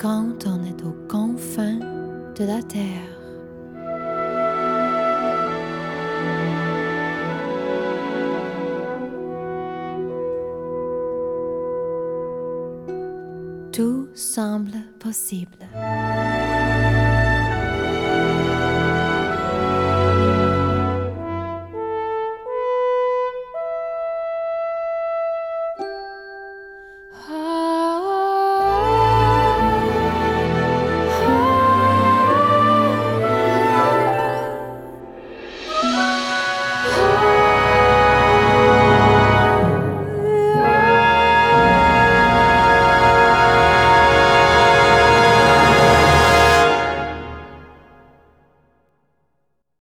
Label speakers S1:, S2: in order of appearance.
S1: quand on est aux confins de la terre. Tout semble possible.